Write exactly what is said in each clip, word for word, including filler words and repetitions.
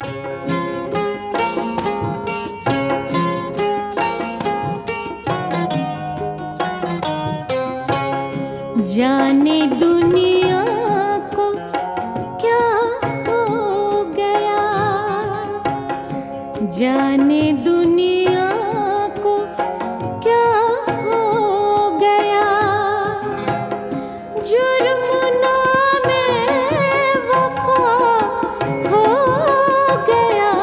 जाने दुनिया को क्या हो गया, जाने दुनिया को क्या हो गया। जुर्म नामे वफा हो गया,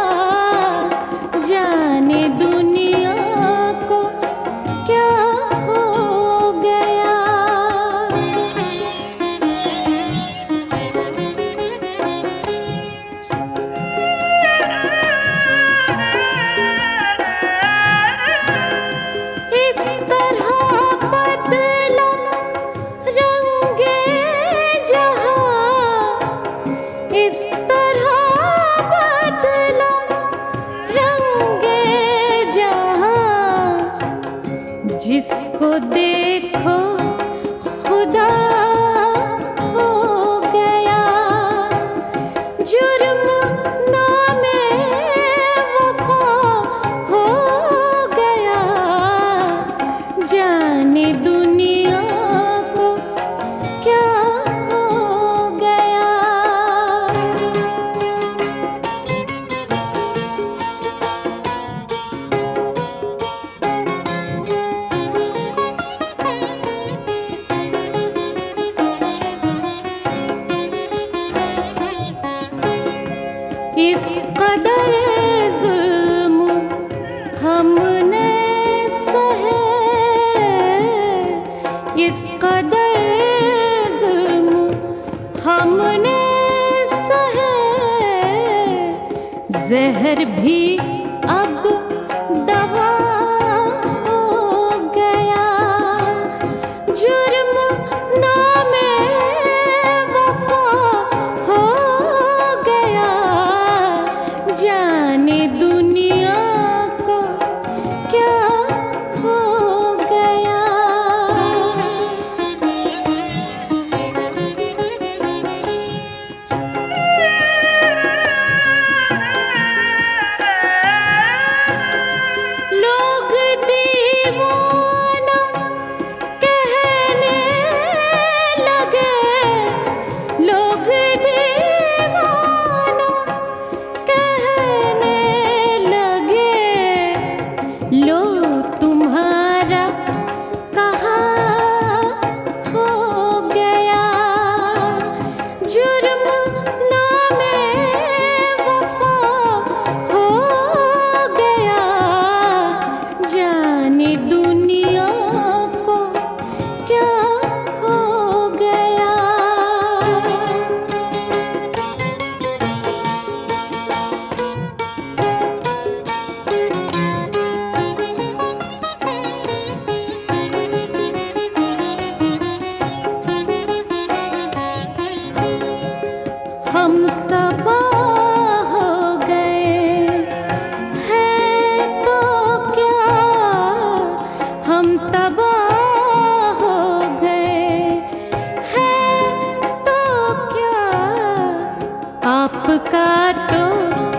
जाने दुनिया को क्या हो गया। इस तरह बदला रंगे जहां, इस तरह बदला रंगे जहां। जिसको देखो खुदा हो गया, जुर्म नामे वफा हो गया, जाने दुनिया को क्या हो गया। इस कदर जुल्म हमने सहे, इस कदर जुल्म हमने सहे। जहर भी अब दवा हो गया, जुर्म नामे वफा हो गया, जाने दुनिया को क्या हो गया। लोग दीवाना कहने लगे, लोग दीवाना कहने लगे। लो तुम्हारा कहाँ हो गया, जुर्म नामे वफा हो गया, जाने दुनिया को क्या हो गया। हम तबाह हो गए हैं तो क्या, हम तबाह हो गए हैं तो क्या। आपका तो